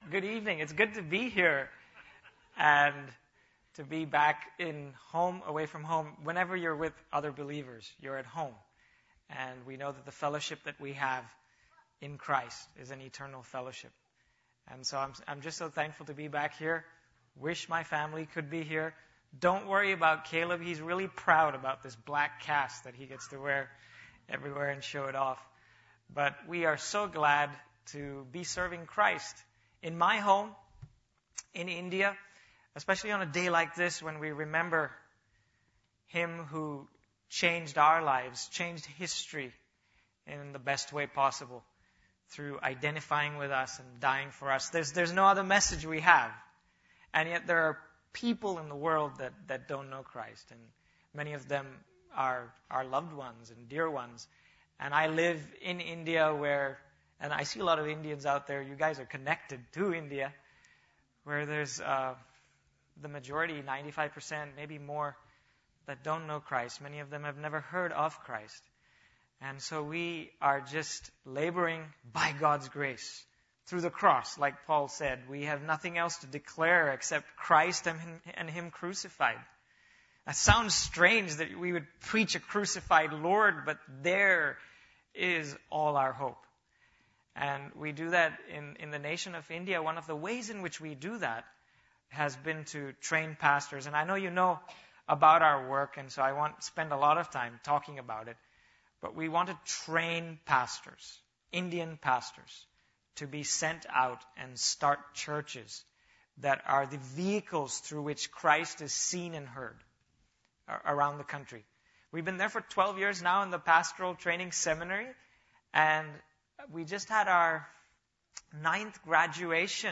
Good evening. It's good to be here and to be back in home, away from home. Whenever you're with other believers, you're at home. And we know that the fellowship that we have in Christ is an eternal fellowship. And so I'm just so thankful to be back here. Wish my family could be here. Don't worry about Caleb. He's really proud about this black cast that he gets to wear everywhere and show it off. But we are so glad to be serving Christ in my home, in India, especially on a day like this when we remember Him who changed our lives, changed history in the best way possible through identifying with us and dying for us. There's no other message we have. And yet there are people in the world that don't know Christ. And many of them are our loved ones and dear ones. And I live in India and I see a lot of Indians out there. You guys are connected to India, where there's the majority, 95%, maybe more, that don't know Christ. Many of them have never heard of Christ. And so we are just laboring by God's grace through the cross, like Paul said. We have nothing else to declare except Christ and Him crucified. That sounds strange that we would preach a crucified Lord, but there is all our hope. And we do that in the nation of India. One of the ways in which we do that has been to train pastors. And I know you know about our work, and so I won't spend a lot of time talking about it. But we want to train pastors, Indian pastors, to be sent out and start churches that are the vehicles through which Christ is seen and heard around the country. We've been there for 12 years now in the Pastoral Training Seminary, and we just had our 9th graduation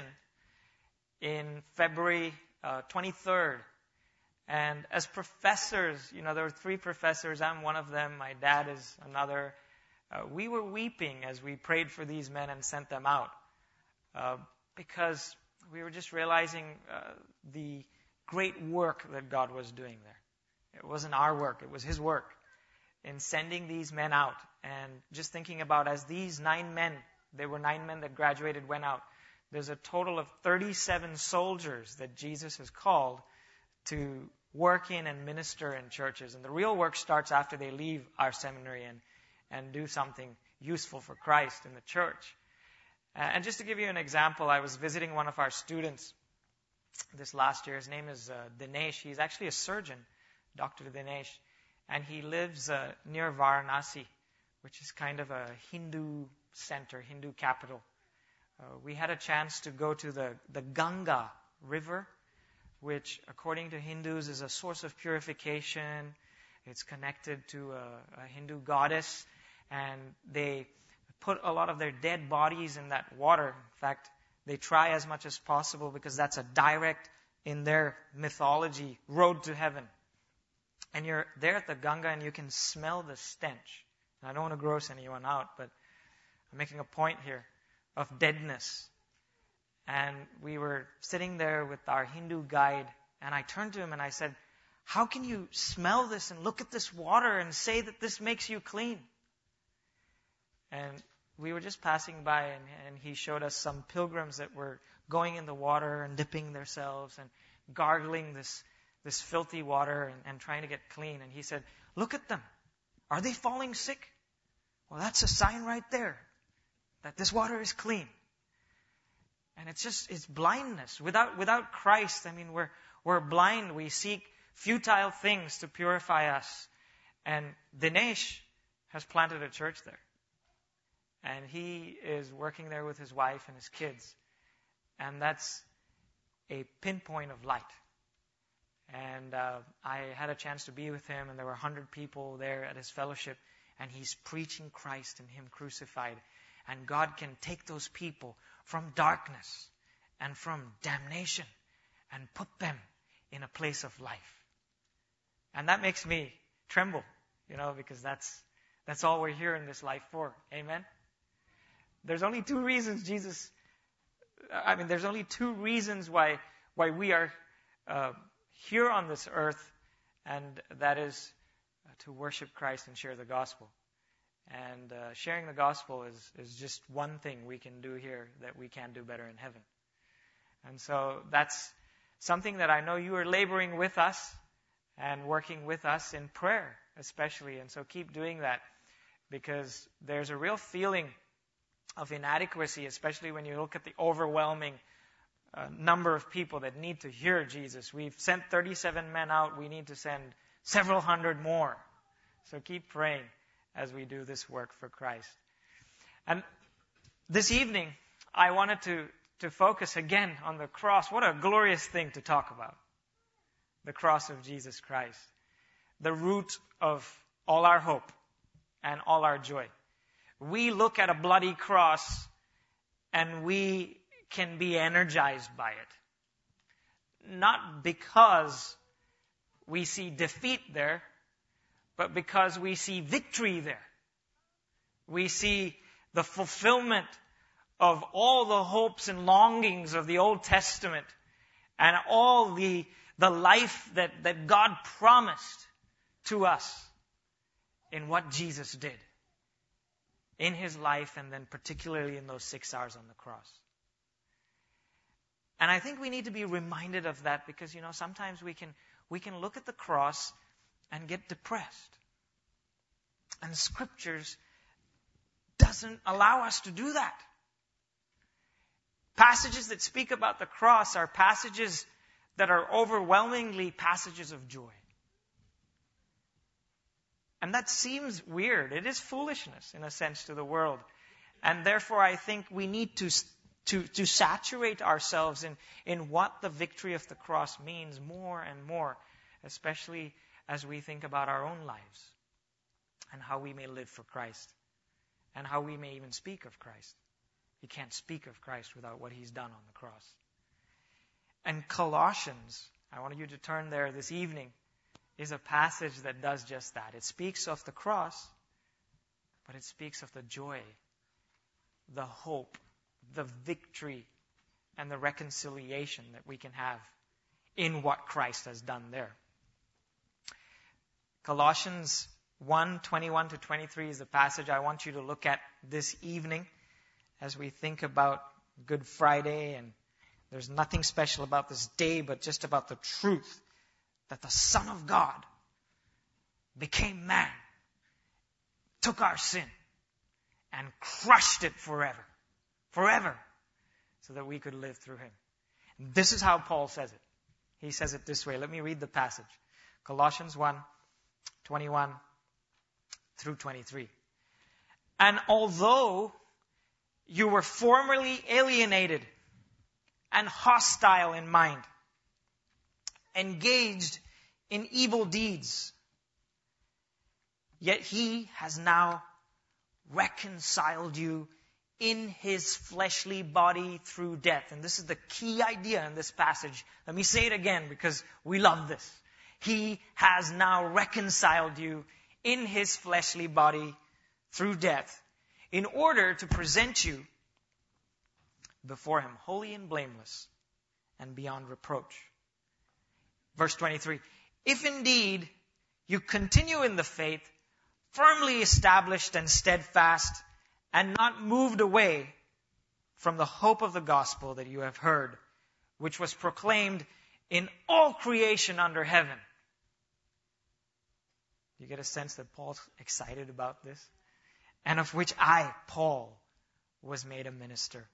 in February 23rd. And as professors, there were 3 professors. I'm one of them. My dad is another. We were weeping as we prayed for these men and sent them out because we were just realizing the great work that God was doing there. It wasn't our work. It was His work in sending these men out. And just thinking about as these 9 men, there were 9 men that graduated, went out. There's a total of 37 soldiers that Jesus has called to work in and minister in churches. And the real work starts after they leave our seminary and do something useful for Christ in the church. And just to give you an example, I was visiting one of our students this last year. His name is Dinesh. He's actually a surgeon, Dr. Dinesh. And he lives near Varanasi, which is kind of a Hindu center, Hindu capital. We had a chance to go to the Ganga River, which, according to Hindus, is a source of purification. It's connected to a Hindu goddess, and they put a lot of their dead bodies in that water. In fact, they try as much as possible because that's a direct, in their mythology, road to heaven. And you're there at the Ganga and you can smell the stench. And I don't want to gross anyone out, but I'm making a point here of deadness. And we were sitting there with our Hindu guide, and I turned to him and I said, "How can you smell this and look at this water and say that this makes you clean?" And we were just passing by, and he showed us some pilgrims that were going in the water and dipping themselves and gargling this filthy water and trying to get clean. And he said, "Look at them. Are they falling sick? Well, that's a sign right there that this water is clean." And it's blindness. Without Christ, we're blind. We seek futile things to purify us. And Dinesh has planted a church there. And he is working there with his wife and his kids. And that's a pinpoint of light. And I had a chance to be with him, and there were 100 people there at his fellowship, and he's preaching Christ and Him crucified. And God can take those people from darkness and from damnation and put them in a place of life. And that makes me tremble, because that's all we're here in this life for. Amen? There's only 2 reasons there's only 2 reasons why we are here on this earth, and that is to worship Christ and share the gospel. And sharing the gospel is just one thing we can do here that we can't do better in heaven. And so that's something that I know you are laboring with us and working with us in prayer especially. And so keep doing that, because there's a real feeling of inadequacy, especially when you look at the overwhelming number of people that need to hear Jesus. We've sent 37 men out. We need to send several hundred more. So keep praying as we do this work for Christ. And this evening, I wanted to focus again on the cross. What a glorious thing to talk about. The cross of Jesus Christ. The root of all our hope and all our joy. We look at a bloody cross and we can be energized by it. Not because we see defeat there, but because we see victory there. We see the fulfillment of all the hopes and longings of the Old Testament and all the life that God promised to us in what Jesus did in His life, and then particularly in those 6 hours on the cross. And I think we need to be reminded of that, because, sometimes we can look at the cross and get depressed. And Scriptures doesn't allow us to do that. Passages that speak about the cross are passages that are overwhelmingly passages of joy. And that seems weird. It is foolishness, in a sense, to the world. And therefore, I think we need to saturate ourselves in what the victory of the cross means more and more, especially as we think about our own lives and how we may live for Christ and how we may even speak of Christ. You can't speak of Christ without what He's done on the cross. And Colossians, I want you to turn there this evening, is a passage that does just that. It speaks of the cross, but it speaks of the joy, the hope, the victory, and the reconciliation that we can have in what Christ has done there. Colossians 1:21-23 is the passage I want you to look at this evening as we think about Good Friday. And there's nothing special about this day, but just about the truth that the Son of God became man, took our sin, and crushed it forever, so that we could live through Him. And this is how Paul says it. He says it this way. Let me read the passage. Colossians 1:21-23. And although you were formerly alienated and hostile in mind, engaged in evil deeds, yet He has now reconciled you in His fleshly body through death. And this is the key idea in this passage. Let me say it again, because we love this. He has now reconciled you in His fleshly body through death, in order to present you before Him holy and blameless and beyond reproach. Verse 23, if indeed you continue in the faith, firmly established and steadfast, and not moved away from the hope of the gospel that you have heard, which was proclaimed in all creation under heaven. You get a sense that Paul's excited about this? And of which I, Paul, was made a minister.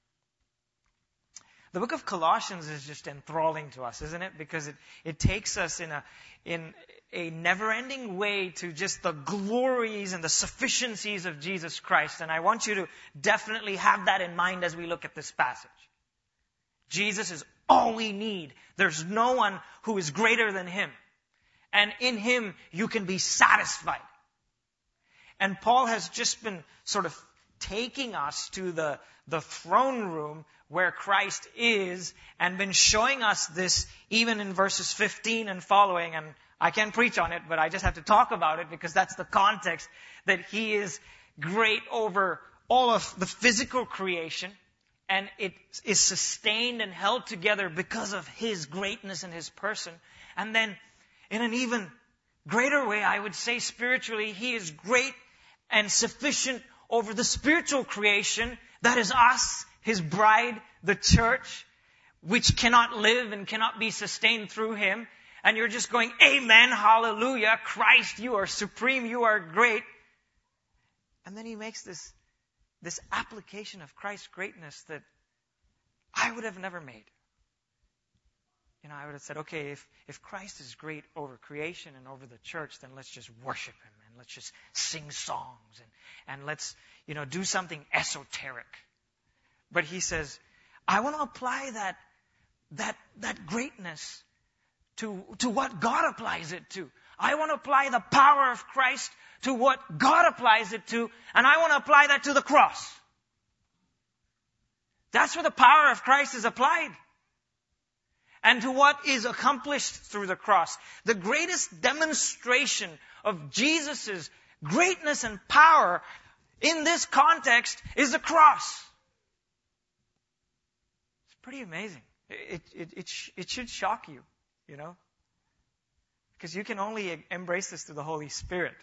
The book of Colossians is just enthralling to us, isn't it? Because it takes us in a never-ending way to just the glories and the sufficiencies of Jesus Christ. And I want you to definitely have that in mind as we look at this passage. Jesus is all we need. There's no one who is greater than Him. And in Him, you can be satisfied. And Paul has just been sort of taking us to the throne room where Christ is, and been showing us this even in verses 15 and following. And I can't preach on it, but I just have to talk about it because that's the context, that He is great over all of the physical creation, and it is sustained and held together because of His greatness and His person. And then in an even greater way, I would say spiritually, He is great and sufficient over the spiritual creation, that is us, His bride, the church, which cannot live and cannot be sustained through him. And you're just going, amen, hallelujah, Christ, you are supreme, you are great. And then he makes this application of Christ's greatness that I would have never made. I would have said, okay, if Christ is great over creation and over the church, then let's just worship him and let's just sing songs and let's, do something esoteric. But he says, I want to apply that greatness to what God applies it to. I want to apply the power of Christ to what God applies it to, and I want to apply that to the cross. That's where the power of Christ is applied. And to what is accomplished through the cross. The greatest demonstration of Jesus' greatness and power in this context is the cross. It's pretty amazing. It should shock you, because you can only embrace this through the Holy Spirit.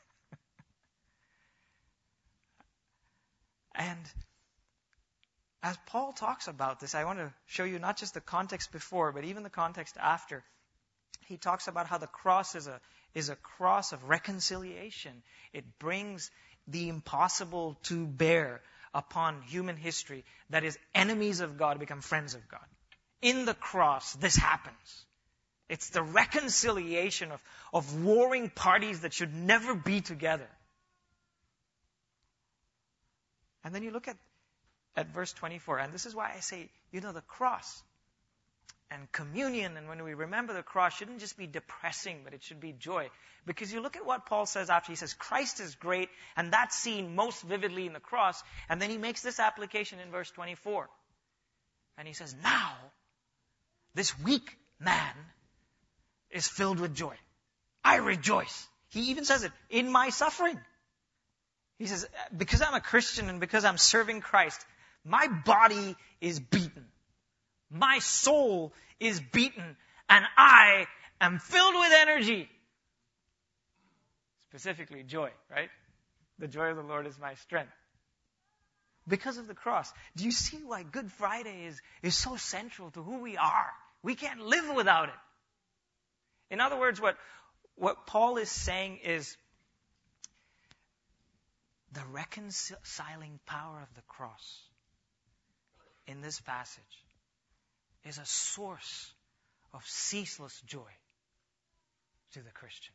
And as Paul talks about this, I want to show you not just the context before, but even the context after. He talks about how the cross is a cross of reconciliation. It brings the impossible to bear upon human history, that is, enemies of God become friends of God. In the cross, this happens. It's the reconciliation of warring parties that should never be together. And then you look at verse 24, and this is why I say, the cross and communion, and when we remember the cross, shouldn't just be depressing, but it should be joy. Because you look at what Paul says after. He says, Christ is great, and that's seen most vividly in the cross. And then he makes this application in verse 24. And he says, now, this weak man is filled with joy. I rejoice. He even says it, in my suffering. He says, because I'm a Christian and because I'm serving Christ, my body is beaten. My soul is beaten. And I am filled with energy. Specifically joy, right? The joy of the Lord is my strength. Because of the cross. Do you see why Good Friday is so central to who we are? We can't live without it. In other words, what Paul is saying is the reconciling power of the cross in this passage is a source of ceaseless joy to the Christian.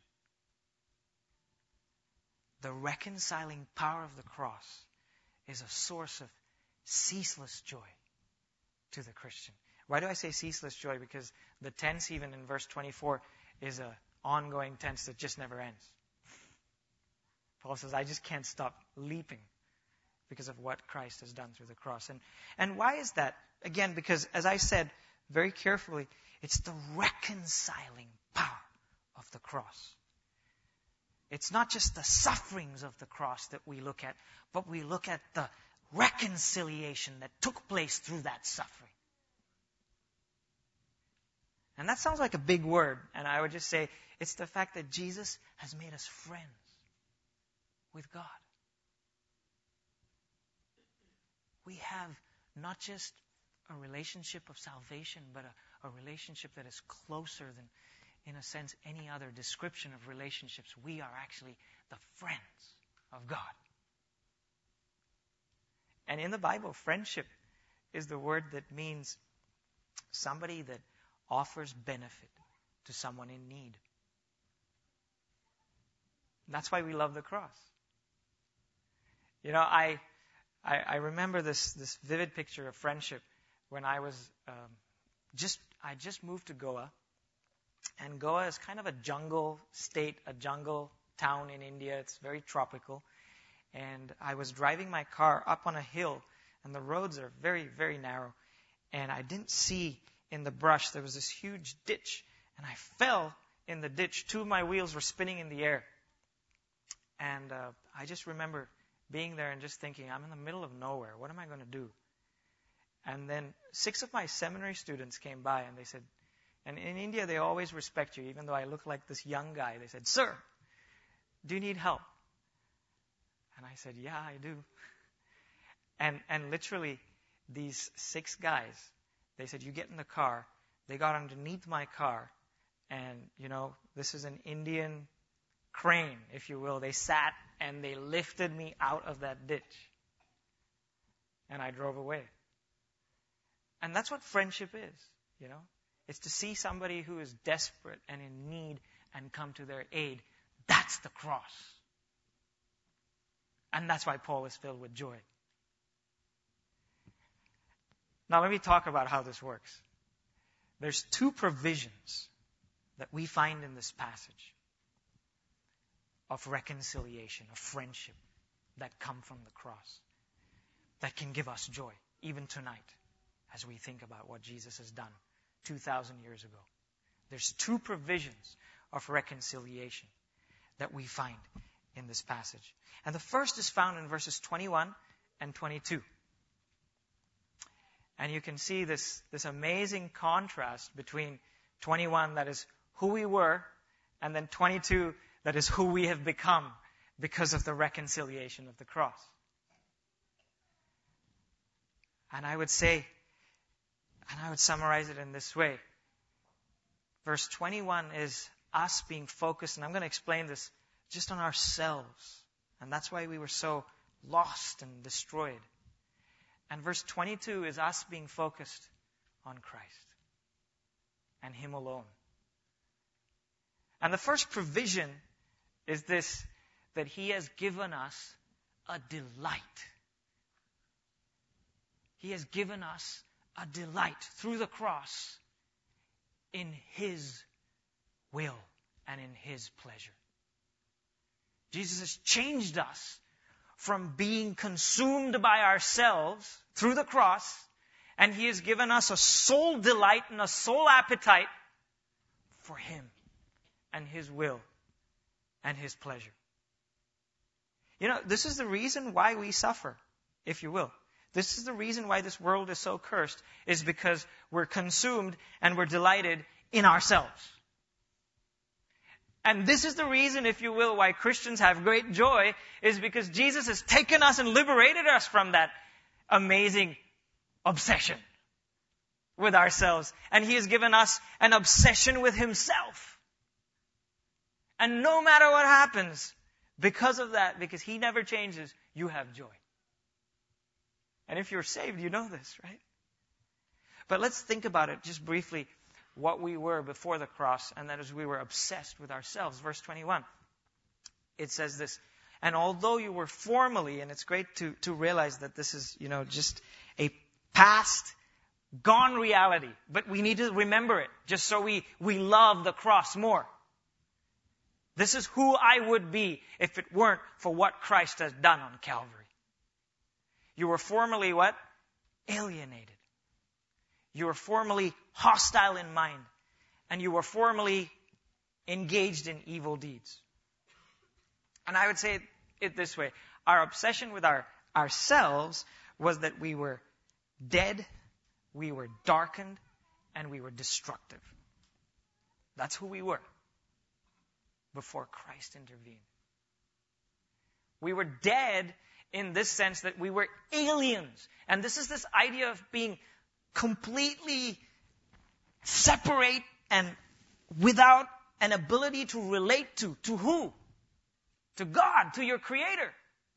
The reconciling power of the cross is a source of ceaseless joy to the Christian. Why do I say ceaseless joy? Because the tense even in verse 24 is an ongoing tense that just never ends. Paul says, I just can't stop leaping because of what Christ has done through the cross. And why is that? Again, because as I said very carefully, it's the reconciling power of the cross. It's not just the sufferings of the cross that we look at, but we look at the reconciliation that took place through that suffering. And that sounds like a big word, and I would just say it's the fact that Jesus has made us friends with God. We have not just a relationship of salvation, but a relationship that is closer than, in a sense, any other description of relationships. We are actually the friends of God. And in the Bible, friendship is the word that means somebody that offers benefit to someone in need. That's why we love the cross. I remember this vivid picture of friendship when I was I just moved to Goa. And Goa is kind of a jungle state, a jungle town in India. It's very tropical. And I was driving my car up on a hill, and the roads are very, very narrow. And I didn't see in the brush, there was this huge ditch. And I fell in the ditch. Two of my wheels were spinning in the air. And I just remember being there and just thinking, I'm in the middle of nowhere. What am I going to do? And then 6 of my seminary students came by, and they said, and in India, they always respect you, even though I look like this young guy. They said, sir, do you need help? And I said, yeah, I do. And literally, these 6 guys, They said, you get in the car. They got underneath my car. And, this is an Indian crane, if you will. They sat and they lifted me out of that ditch. And I drove away. And that's what friendship is, It's to see somebody who is desperate and in need and come to their aid. That's the cross. And that's why Paul is filled with joy. Now let me talk about how this works. There's two provisions that we find in this passage of reconciliation, of friendship, that come from the cross, that can give us joy, even tonight, as we think about what Jesus has done 2,000 years ago. There's two provisions of reconciliation that we find in this passage. And the first is found in verses 21 and 22. And you can see this amazing contrast between 21, that is who we were, and then 22, that is who we have become because of the reconciliation of the cross. And I would summarize it in this way. Verse 21 is us being focused, and I'm going to explain this, just on ourselves. And that's why we were so lost and destroyed. And verse 22 is us being focused on Christ and Him alone. And the first provision is this, that He has given us a delight. He has given us a delight through the cross in His will and in His pleasure. Jesus has changed us from being consumed by ourselves through the cross, and He has given us a soul delight and a soul appetite for Him and His will and His pleasure. This is the reason why we suffer, if you will. This is the reason why this world is so cursed, is because we're consumed and we're delighted in ourselves. And this is the reason, if you will, why Christians have great joy, is because Jesus has taken us and liberated us from that amazing obsession with ourselves. And He has given us an obsession with Himself. And no matter what happens, because of that, because He never changes, you have joy. And if you're saved, you know this, right? But let's think about it just briefly, what we were before the cross, and that is we were obsessed with ourselves. Verse 21, it says this, and although you were formerly, and it's great to realize that this is, just a past, gone reality, but we need to remember it, just so we love the cross more. This is who I would be if it weren't for what Christ has done on Calvary. You were formerly what? Alienated. You were formerly hostile in mind. And you were formerly engaged in evil deeds. And I would say it this way. Our obsession with ourselves was that we were dead, we were darkened, and we were destructive. That's who we were before Christ intervened. We were dead in this sense that we were aliens. And this is this idea of being completely separate and without an ability to relate to who? To God, to your Creator.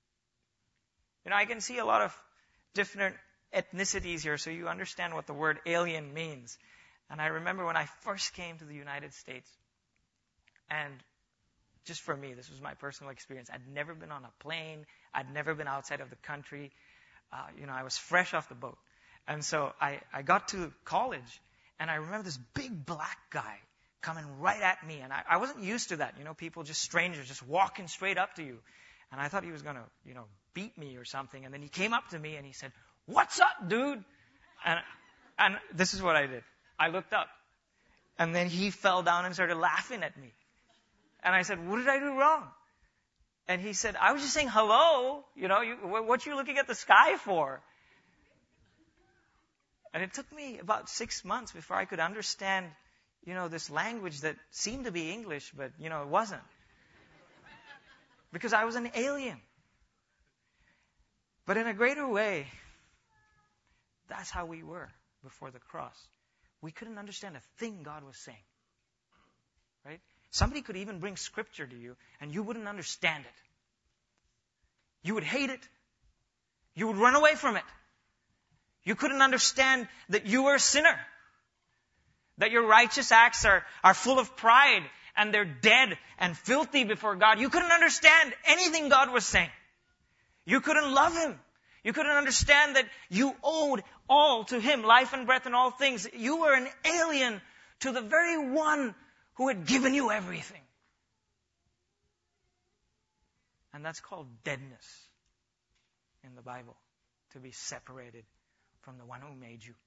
I can see a lot of different ethnicities here, so you understand what the word alien means. And I remember when I first came to the United States, and just for me, this was my personal experience. I'd never been on a plane. I'd never been outside of the country. I was fresh off the boat. And so I got to college, and I remember this big black guy coming right at me. And I wasn't used to that. People, just strangers, just walking straight up to you. And I thought he was going to, beat me or something. And then he came up to me and he said, "What's up, dude?" And this is what I did. I looked up. And then he fell down and started laughing at me. And I said, "What did I do wrong?" And he said, "I was just saying hello. What you looking at the sky for?" And it took me about 6 months before I could understand, this language that seemed to be English, but, it wasn't. Because I was an alien. But in a greater way, that's how we were before the cross, we couldn't understand a thing God was saying. Right? Somebody could even bring scripture to you and you wouldn't understand it. You would hate it. You would run away from it. You couldn't understand that you were a sinner. That your righteous acts are full of pride and they're dead and filthy before God. You couldn't understand anything God was saying. You couldn't love Him. You couldn't understand that you owed all to Him, life and breath and all things. You were an alien to the very one who had given you everything. And that's called deadness in the Bible, to be separated from the one who made you.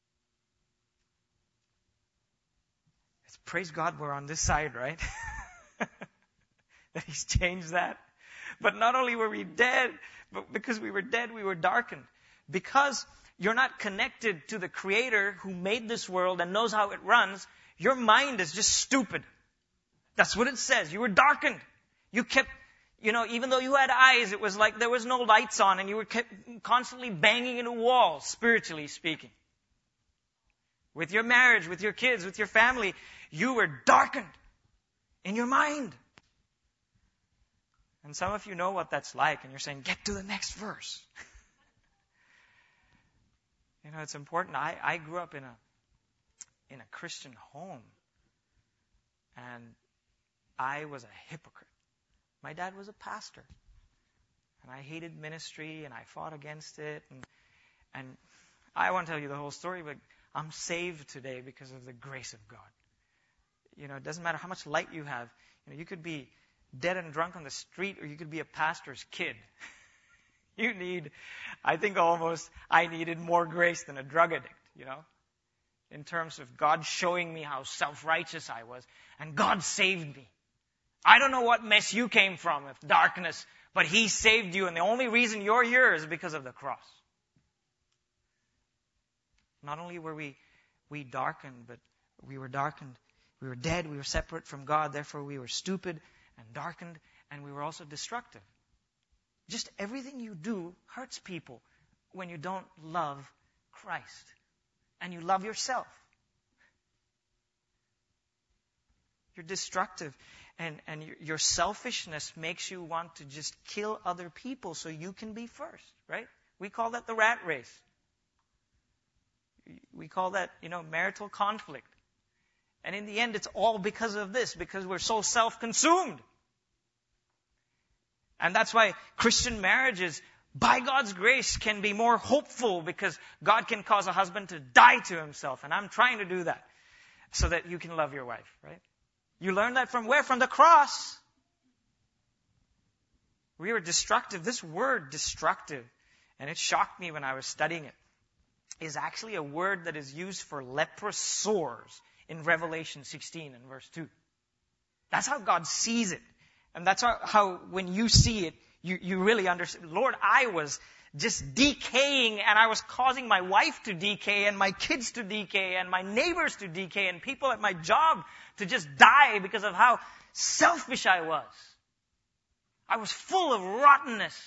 It's, praise God we're on this side, right? That He's changed that. But not only were we dead, but because we were dead, we were darkened. Because you're not connected to the Creator who made this world and knows how it runs, your mind is just stupid. That's what it says. You were darkened. You kept, even though you had eyes, it was like there was no lights on and you were kept constantly banging into walls, spiritually speaking. With your marriage, with your kids, with your family, you were darkened in your mind. And some of you know what that's like, and you're saying, get to the next verse. It's important. I grew up in a Christian home, and I was a hypocrite. My dad was a pastor, and I hated ministry, and I fought against it, and I won't tell you the whole story, but I'm saved today because of the grace of God. It doesn't matter how much light you have. You could be dead and drunk on the street, or you could be a pastor's kid. I needed more grace than a drug addict, in terms of God showing me how self-righteous I was, and God saved me. I don't know what mess you came from, if darkness, but He saved you, and the only reason you're here is because of the cross. Not only were we darkened, but we were darkened. We were dead, we were separate from God, therefore we were stupid and darkened, and we were also destructive. Just everything you do hurts people when you don't love Christ and you love yourself. You're destructive, and your selfishness makes you want to just kill other people so you can be first, right? We call that the rat race. We call that, marital conflict. And in the end, it's all because of this, because we're so self-consumed. And that's why Christian marriages, by God's grace, can be more hopeful, because God can cause a husband to die to himself. And I'm trying to do that so that you can love your wife, right? You learn that from where? From the cross. We were destructive. This word, destructive, and it shocked me when I was studying it, is actually a word that is used for leprous sores in Revelation 16 and verse 2. That's how God sees it. And that's how when you see it, you really understand. Lord, I was just decaying, and I was causing my wife to decay, and my kids to decay, and my neighbors to decay, and people at my job to just die because of how selfish I was. I was full of rottenness.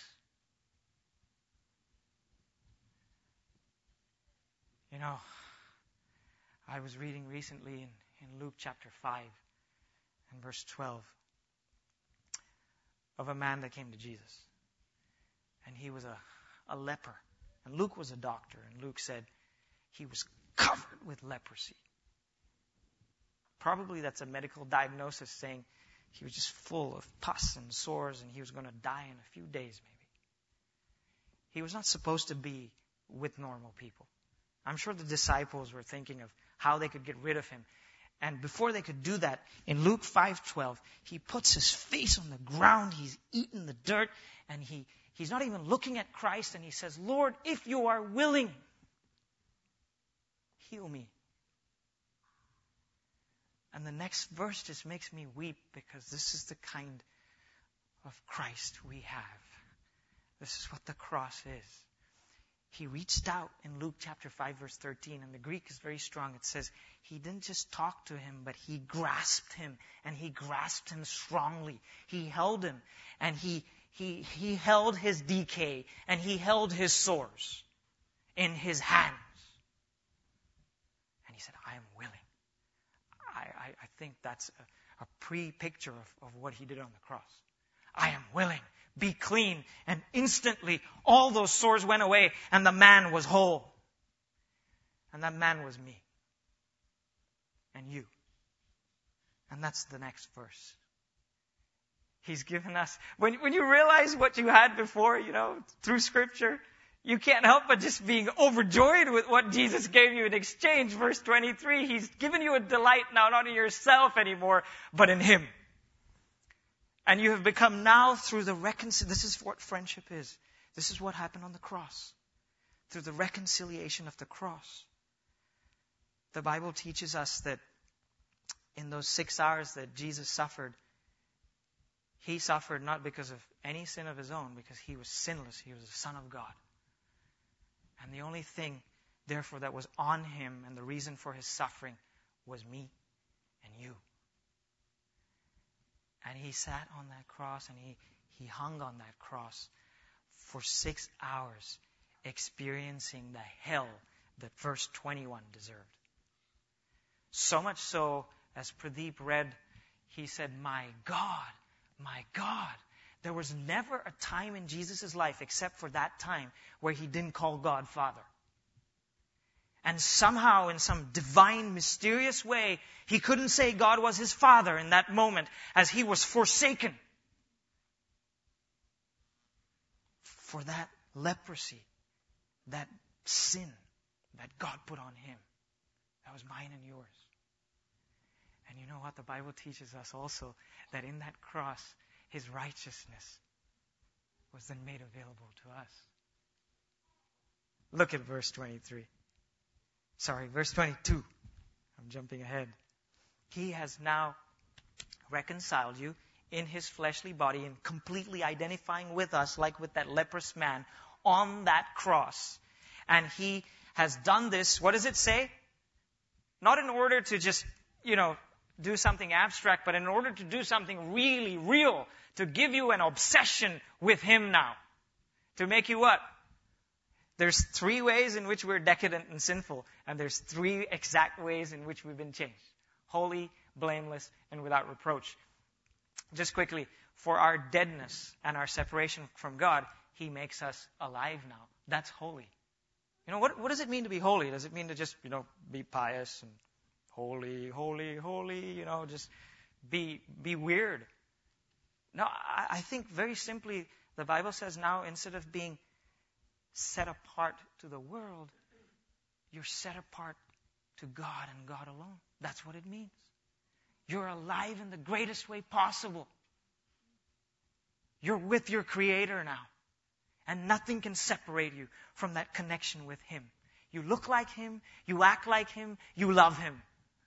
I was reading recently in Luke chapter 5 and verse 12 of a man that came to Jesus. And he was a leper. And Luke was a doctor. And Luke said he was covered with leprosy. Probably that's a medical diagnosis saying he was just full of pus and sores and he was going to die in a few days maybe. He was not supposed to be with normal people. I'm sure the disciples were thinking of how they could get rid of him. And before they could do that, in Luke 5:12, he puts his face on the ground, he's eaten the dirt, and he's not even looking at Christ, and he says, Lord, if you are willing, heal me. And the next verse just makes me weep, because this is the kind of Christ we have. This is what the cross is. He reached out in Luke chapter 5 verse 13, and the Greek is very strong. It says he didn't just talk to him, but he grasped him, and he grasped him strongly. He held him, and he held his decay, and he held his sores in his hands. he said, I am willing. I think that's a pre-picture of what he did on the cross. I am willing. Be clean. And instantly, all those sores went away, and the man was whole. And that man was me. And you. And that's the next verse. He's given us, when you realize what you had before, through Scripture, you can't help but just being overjoyed with what Jesus gave you in exchange. Verse 23, He's given you a delight now, not in yourself anymore, but in Him. And you have become now through the reconciliation. This is what friendship is. This is what happened on the cross. Through the reconciliation of the cross. The Bible teaches us that in those 6 hours that Jesus suffered, He suffered not because of any sin of His own, because He was sinless. He was the Son of God. And the only thing, therefore, that was on Him and the reason for His suffering was me and you. And He sat on that cross and He hung on that cross for 6 hours, experiencing the hell that verse 21 deserved. So much so, as Pradeep read, he said, my God, there was never a time in Jesus' life, except for that time, where He didn't call God Father. And somehow, in some divine, mysterious way, He couldn't say God was His Father in that moment, as He was forsaken for that leprosy, that sin that God put on Him. That was mine and yours. And you know what? The Bible teaches us also that in that cross, His righteousness was then made available to us. Look at verse 23. Verse 22. I'm jumping ahead. He has now reconciled you in His fleshly body and completely identifying with us, like with that leprous man on that cross. And He has done this, what does it say? Not in order to just, do something abstract, but in order to do something really real, to give you an obsession with Him now. To make you what? There's 3 ways in which we're decadent and sinful, and there's 3 exact ways in which we've been changed. Holy, blameless, and without reproach. Just quickly, for our deadness and our separation from God, He makes us alive now. That's holy. What does it mean to be holy? Does it mean to just, be pious and holy, holy, holy, just be weird? No, I think very simply, the Bible says now, instead of being set apart to the world, you're set apart to God and God alone. That's what it means. You're alive in the greatest way possible. You're with your Creator now. And nothing can separate you from that connection with Him. You look like Him, you act like Him, you love Him.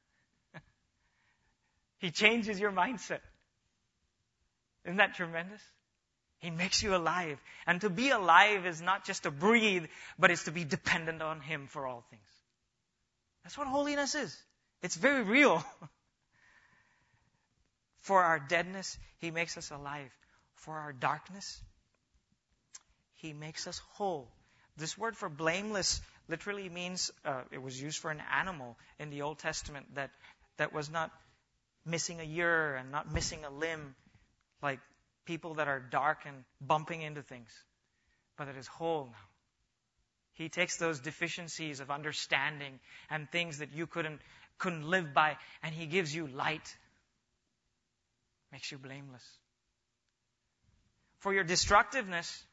He changes your mindset. Isn't that tremendous? He makes you alive. And to be alive is not just to breathe, but it's to be dependent on Him for all things. That's what holiness is. It's very real. For our deadness, He makes us alive. For our darkness, He makes us whole. This word for blameless literally means, it was used for an animal in the Old Testament that was not missing a ear and not missing a limb, like people that are dark and bumping into things, but it is whole now. He takes those deficiencies of understanding and things that you couldn't live by, and He gives you light. Makes you blameless. For your destructiveness,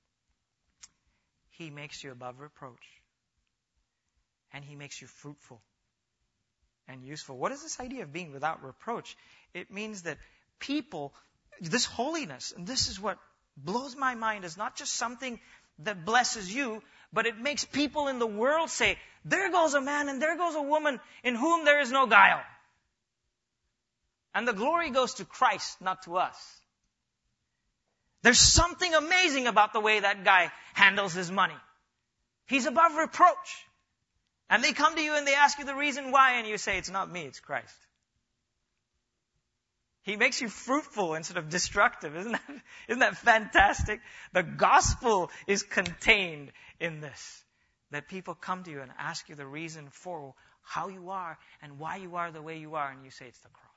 He makes you above reproach. And He makes you fruitful and useful. What is this idea of being without reproach? It means that people, this holiness, and this is what blows my mind, is not just something that blesses you, but it makes people in the world say, there goes a man and there goes a woman in whom there is no guile. And the glory goes to Christ, not to us. There's something amazing about the way that guy handles his money. He's above reproach. And they come to you and they ask you the reason why, and you say, it's not me, it's Christ. He makes you fruitful instead of destructive. Isn't that fantastic? The gospel is contained in this. That people come to you and ask you the reason for how you are and why you are the way you are, and you say it's the cross.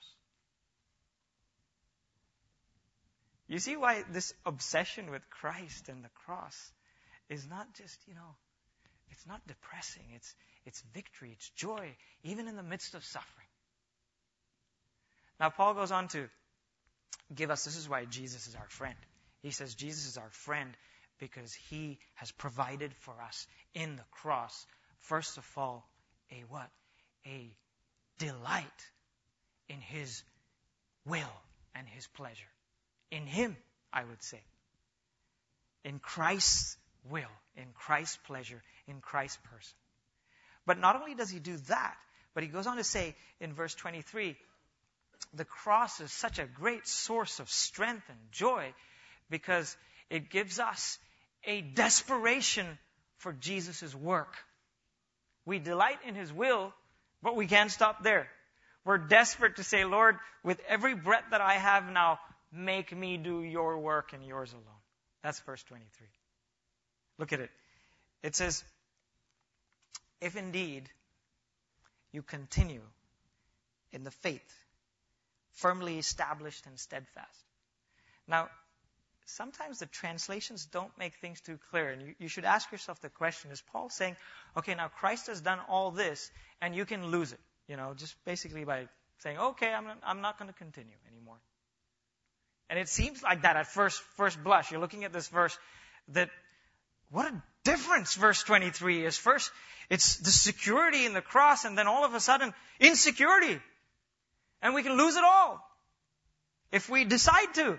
You see why this obsession with Christ and the cross is not just, it's not depressing. It's victory. It's joy, even in the midst of suffering. Now, Paul goes on to give us, this is why Jesus is our friend. He says Jesus is our friend because he has provided for us in the cross, first of all, a what? A delight in his will and his pleasure. In him, I would say. In Christ's will, in Christ's pleasure, in Christ's person. But not only does he do that, but he goes on to say in verse 23, the cross is such a great source of strength and joy because it gives us a desperation for Jesus' work. We delight in his will, but we can't stop there. We're desperate to say, Lord, with every breath that I have now, make me do your work and yours alone. That's verse 23. Look at it. It says, if indeed you continue in the faith, firmly established and steadfast. Now, sometimes the translations don't make things too clear, and you should ask yourself the question, is Paul saying, okay, now Christ has done all this, and you can lose it, just basically by saying, okay, I'm not going to continue anymore. And it seems like that at first blush. You're looking at this verse, that what a difference verse 23 is. First, it's the security in the cross, and then all of a sudden, insecurity. And we can lose it all if we decide to.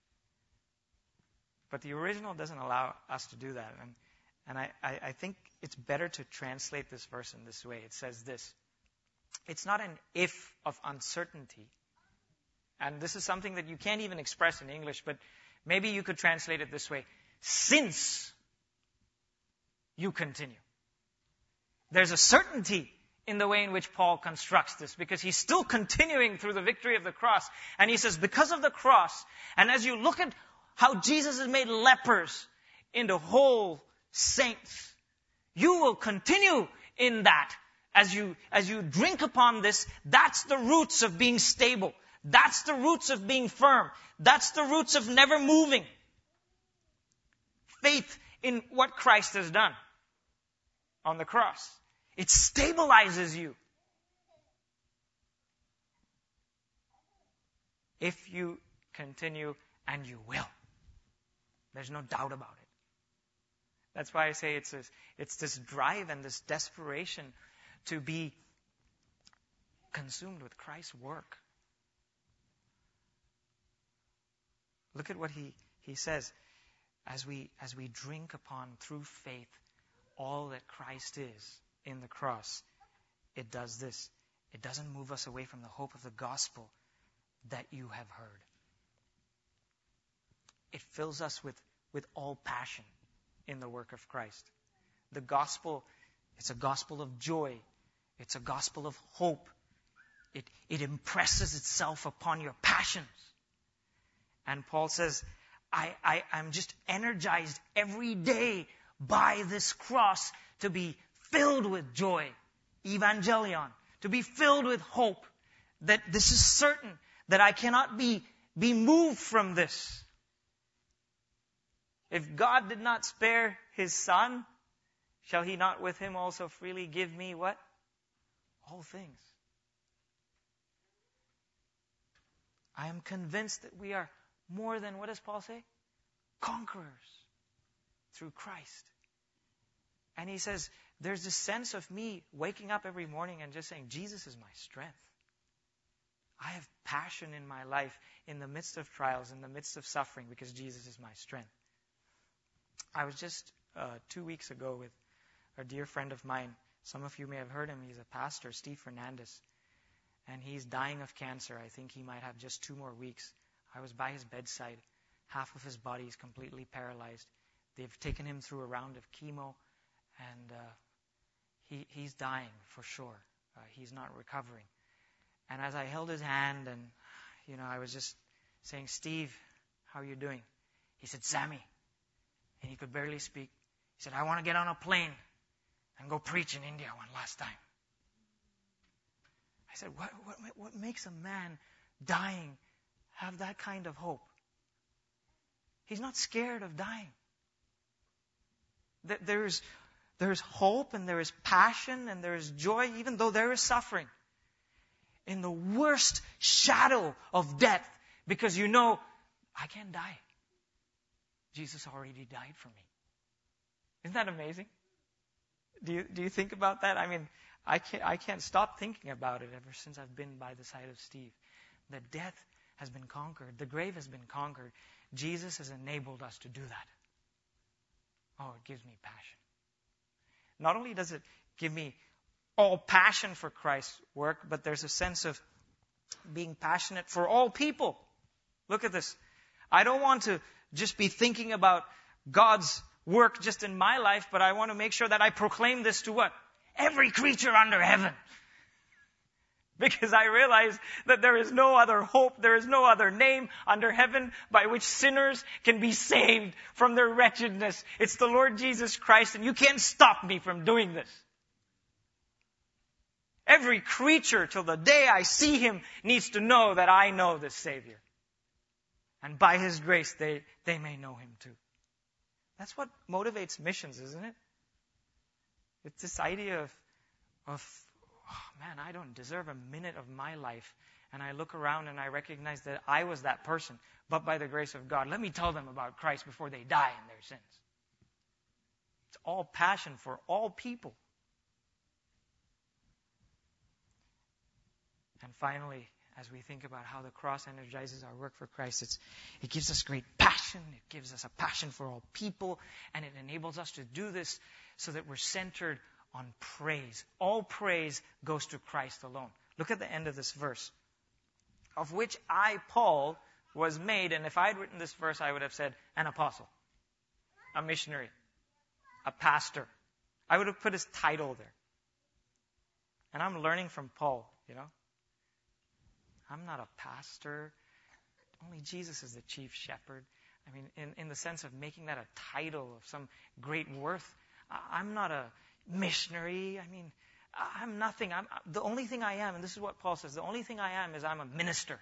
But the original doesn't allow us to do that. And I think it's better to translate this verse in this way. It says this. It's not an if of uncertainty. And this is something that you can't even express in English, but maybe you could translate it this way. Since you continue. There's a certainty in the way in which Paul constructs this, because he's still continuing through the victory of the cross. And he says, because of the cross, and as you look at how Jesus has made lepers into whole saints, you will continue in that. As you drink upon this, that's the roots of being stable. That's the roots of being firm. That's the roots of never moving. Faith in what Christ has done on the cross. It stabilizes you. If you continue, and you will. There's no doubt about it. That's why I say it's this drive and this desperation to be consumed with Christ's work. Look at what he says. As we drink upon through faith all that Christ is in the cross, it does this. It doesn't move us away from the hope of the gospel that you have heard. It fills us with all passion in the work of Christ. The gospel, it's a gospel of joy. It's a gospel of hope. It impresses itself upon your passions. And Paul says, I'm just energized every day by this cross to be filled with joy, evangelion, to be filled with hope, that this is certain, that I cannot be moved from this. If God did not spare his Son, shall he not with him also freely give me what? All things. I am convinced that we are more than, what does Paul say? Conquerors through Christ. And he says, there's this sense of me waking up every morning and just saying, Jesus is my strength. I have passion in my life in the midst of trials, in the midst of suffering, because Jesus is my strength. I was just 2 weeks ago with a dear friend of mine. Some of you may have heard him. He's a pastor, Steve Fernandez. And he's dying of cancer. I think he might have just 2 more weeks. I was by his bedside. Half of his body is completely paralyzed. They've taken him through a round of chemo, and he's dying for sure. He's not recovering. And as I held his hand, and I was just saying, Steve, how are you doing? He said, Sammy. And he could barely speak. He said, I want to get on a plane and go preach in India one last time. I said, what makes a man dying have that kind of hope? He's not scared of dying. There's hope and there is passion and there is joy, even though there is suffering. In the worst shadow of death, because you know, I can't die. Jesus already died for me. Isn't that amazing? Do you think about that? I mean, I can't stop thinking about it ever since I've been by the side of Steve. That death has been conquered. The grave has been conquered. Jesus has enabled us to do that. Oh, it gives me passion. Not only does it give me all passion for Christ's work, but there's a sense of being passionate for all people. Look at this. I don't want to just be thinking about God's work just in my life, but I want to make sure that I proclaim this to what? Every creature under heaven. Because I realize that there is no other hope, there is no other name under heaven by which sinners can be saved from their wretchedness. It's the Lord Jesus Christ, and you can't stop me from doing this. Every creature till the day I see Him needs to know that I know this Savior. And by His grace, they may know Him too. That's what motivates missions, isn't it? It's this idea of oh man, I don't deserve a minute of my life. And I look around and I recognize that I was that person. But by the grace of God, let me tell them about Christ before they die in their sins. It's all passion for all people. And finally, as we think about how the cross energizes our work for Christ, it gives us great passion. It gives us a passion for all people. And it enables us to do this so that we're centered on praise. All praise goes to Christ alone. Look at the end of this verse. Of which I, Paul, was made, and if I had written this verse, I would have said, an apostle, a missionary, a pastor. I would have put his title there. And I'm learning from Paul, I'm not a pastor. Only Jesus is the chief shepherd. I mean, in the sense of making that a title of some great worth. I'm not a missionary. I mean, I'm nothing. The only thing I am, and this is what Paul says, the only thing I am is I'm a minister.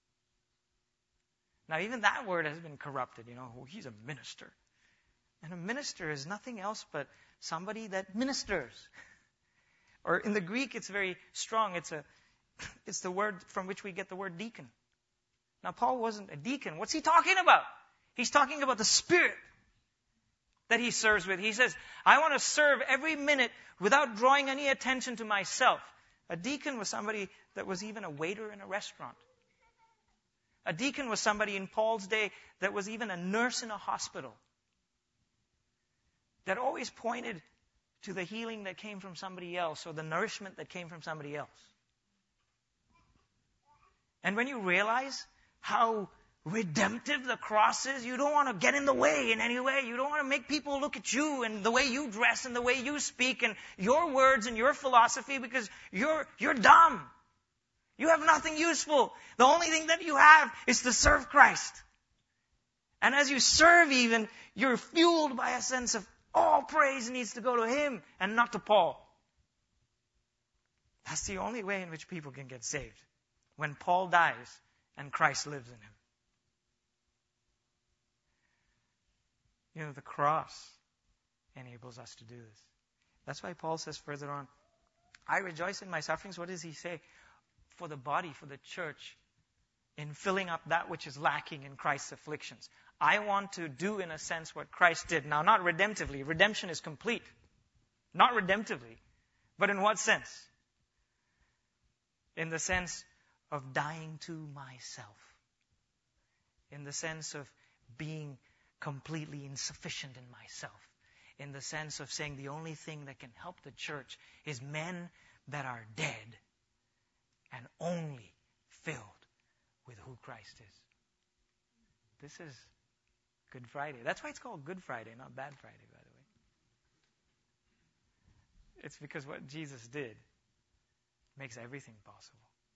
Now, even that word has been corrupted. He's a minister. And a minister is nothing else but somebody that ministers. Or in the Greek, it's very strong. It's the word from which we get the word deacon. Now, Paul wasn't a deacon. What's he talking about? He's talking about the Spirit that he serves with. He says, I want to serve every minute without drawing any attention to myself. A deacon was somebody that was even a waiter in a restaurant. A deacon was somebody in Paul's day that was even a nurse in a hospital. That always pointed to the healing that came from somebody else or the nourishment that came from somebody else. And when you realize how redemptive the cross is, you don't want to get in the way in any way. You don't want to make people look at you and the way you dress and the way you speak and your words and your philosophy because you're dumb. You have nothing useful. The only thing that you have is to serve Christ. And as you serve even, you're fueled by a sense of all praise needs to go to Him and not to Paul. That's the only way in which people can get saved. When Paul dies and Christ lives in him. The cross enables us to do this. That's why Paul says further on, I rejoice in my sufferings. What does he say? For the body, for the church, in filling up that which is lacking in Christ's afflictions. I want to do, in a sense, what Christ did. Now, not redemptively. Redemption is complete. Not redemptively. But in what sense? In the sense of dying to myself. In the sense of being completely insufficient in myself. In the sense of saying the only thing that can help the church is men that are dead and only filled with who Christ is. This is Good Friday. That's why it's called Good Friday, not Bad Friday, by the way. It's because what Jesus did makes everything possible.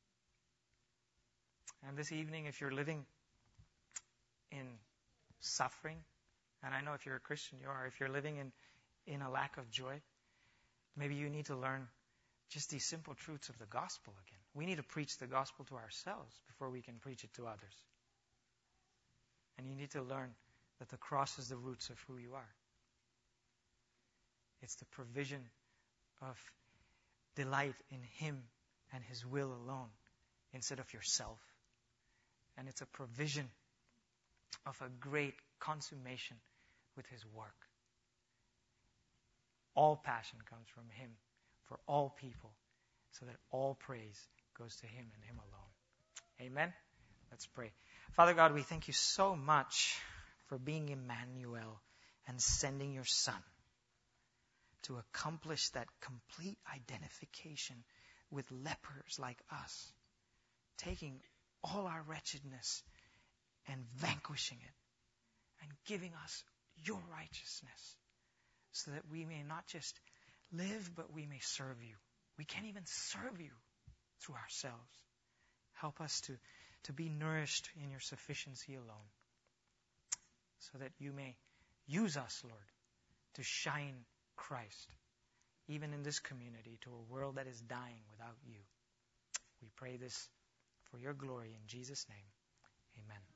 And this evening, if you're living in suffering, and I know if you're a Christian you are, if you're living in a lack of joy, maybe you need to learn just these simple truths of the gospel again. We need to preach the gospel to ourselves before we can preach it to others. And you need to learn that the cross is the roots of who you are. It's the provision of delight in Him and His will alone instead of yourself. And it's a provision of a great consummation with His work. All passion comes from Him for all people, so that all praise goes to Him and Him alone. Amen? Let's pray. Father God, we thank you so much for being Emmanuel and sending your Son to accomplish that complete identification with lepers like us, taking all our wretchedness and vanquishing it and giving us your righteousness so that we may not just live, but we may serve you. We can't even serve you through ourselves. Help us to be nourished in your sufficiency alone so that you may use us, Lord, to shine Christ, even in this community, to a world that is dying without you. We pray this for your glory in Jesus' name. Amen.